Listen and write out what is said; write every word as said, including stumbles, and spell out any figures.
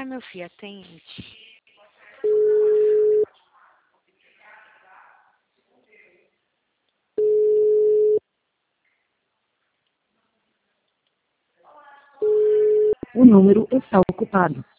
Ai, meu filho, atende. O número está ocupado.